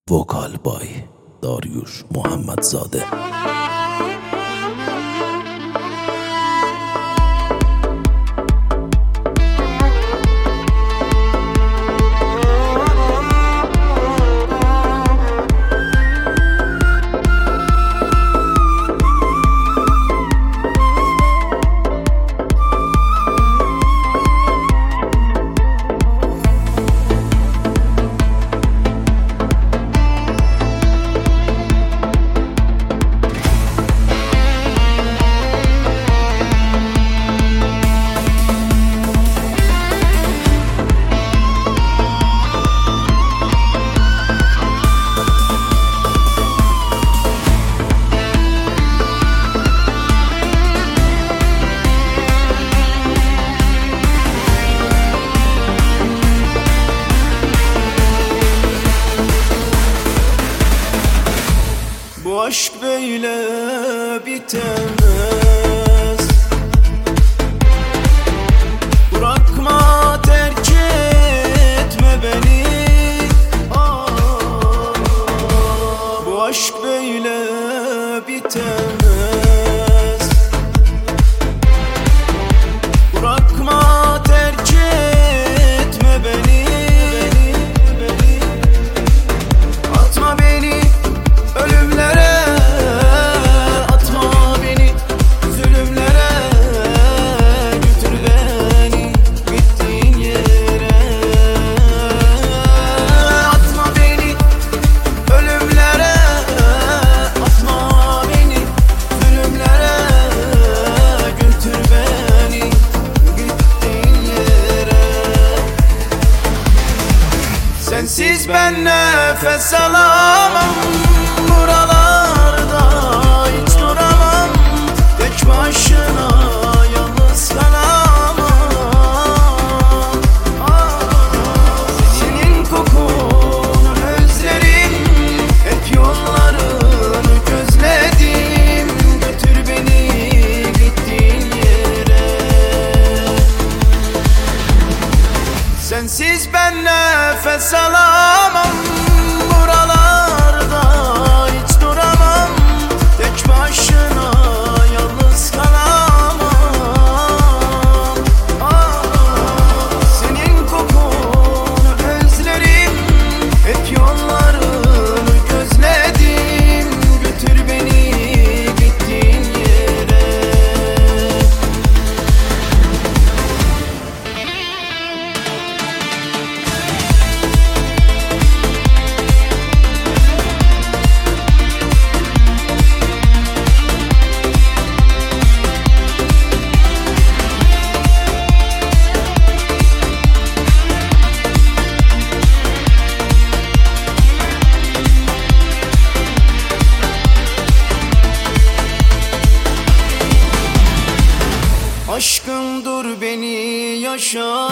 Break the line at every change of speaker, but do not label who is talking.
Vokal by Dariush Muhammedsade.
Bu aşk böyle bitemez. Bırakma, terk etme beni. Bu aşk böyle bitemez. Bırakma, terk etme beni. Atma beni ölümlere, atma beni zulümlere, götür beni gittiğin yere. Atma beni ölümlere, atma beni zulümlere, götür beni gittiğin yere. Sensiz ben nefes alamam, buralarda hiç duramam. Tek başına yalnız kalamam. Senin kokunu özlerim, hep yollarını gözledim. Götür beni gittiğin yere. Sensiz ben nefes alamam, buralarda hiç duramam. Tek başına yalnız kalamam. Senin kokunu özlerim, hep yollarını gözledim. Götür beni gittiğin yere. Aşkın dur beni yaşa